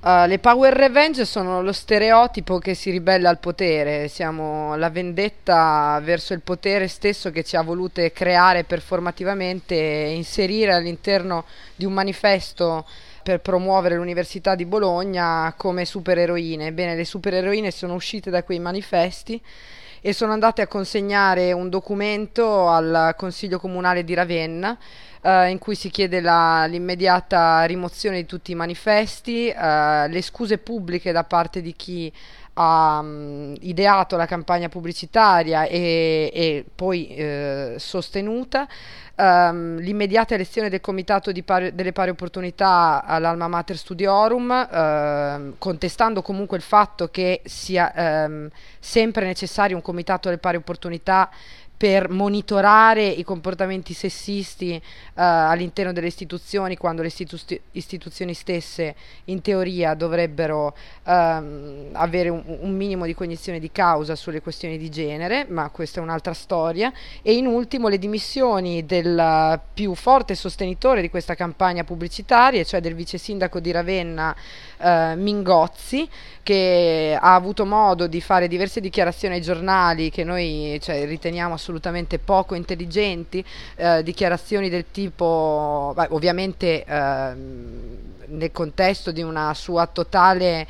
Le Power Revenge sono lo stereotipo che si ribella al potere, siamo la vendetta verso il potere stesso che ci ha volute creare performativamente e inserire all'interno di un manifesto per promuovere l'Università di Bologna come supereroine. Ebbene, le supereroine sono uscite da quei manifesti e sono andate a consegnare un documento al Consiglio Comunale di Ravenna in cui si chiede l'immediata rimozione di tutti i manifesti, le scuse pubbliche da parte di chi ha ideato la campagna pubblicitaria e poi sostenuta, l'immediata elezione del comitato delle pari opportunità all'Alma Mater Studiorum, contestando comunque il fatto che sia sempre necessario un comitato delle pari opportunità per monitorare i comportamenti sessisti all'interno delle istituzioni, quando le istituzioni stesse in teoria dovrebbero avere un minimo di cognizione di causa sulle questioni di genere, ma questa è un'altra storia. E in ultimo le dimissioni del più forte sostenitore di questa campagna pubblicitaria, cioè del vice sindaco di Ravenna Mingozzi, che ha avuto modo di fare diverse dichiarazioni ai giornali che noi, cioè, riteniamo assolutamente poco intelligenti, dichiarazioni del tipo, beh, ovviamente nel contesto di una sua totale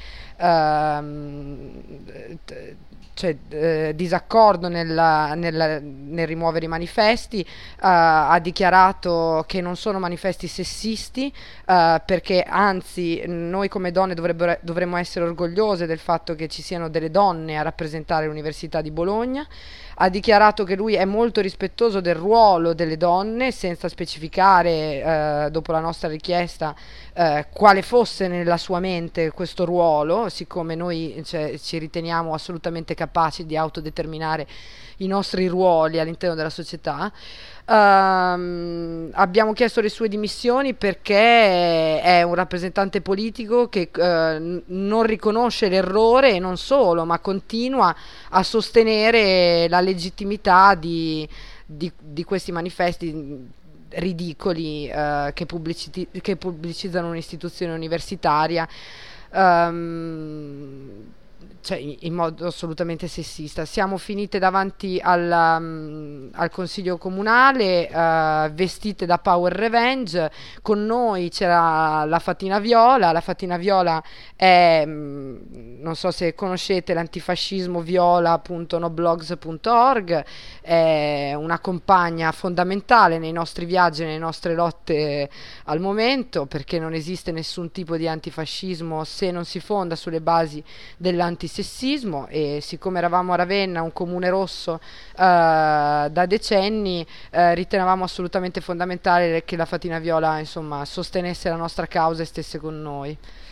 disaccordo nel rimuovere i manifesti, ha dichiarato che non sono manifesti sessisti, perché anzi noi come donne dovremmo essere orgogliose del fatto che ci siano delle donne a rappresentare l'Università di Bologna. Ha dichiarato che lui è molto rispettoso del ruolo delle donne, senza specificare, dopo la nostra richiesta, quale fosse nella sua mente questo ruolo, siccome noi, cioè, ci riteniamo assolutamente capaci di autodeterminare i nostri ruoli all'interno della società. Abbiamo chiesto le sue dimissioni perché è un rappresentante politico che non riconosce l'errore, e non solo, ma continua a sostenere la legittimità di questi manifesti ridicoli che pubblicizzano un'istituzione universitaria, cioè in modo assolutamente sessista. Siamo finite davanti al consiglio comunale, vestite da Power Revenge. Con noi c'era la Fatina Viola. La Fatina Viola è, non so se conoscete, l'antifascismoviola.noblogs.org, è una compagna fondamentale nei nostri viaggi e nelle nostre lotte al momento, perché non esiste nessun tipo di antifascismo se non si fonda sulle basi dell'antisessismo, e siccome eravamo a Ravenna, un comune rosso da decenni, ritenevamo assolutamente fondamentale che la Fatina Viola, insomma, sostenesse la nostra causa e stesse con noi.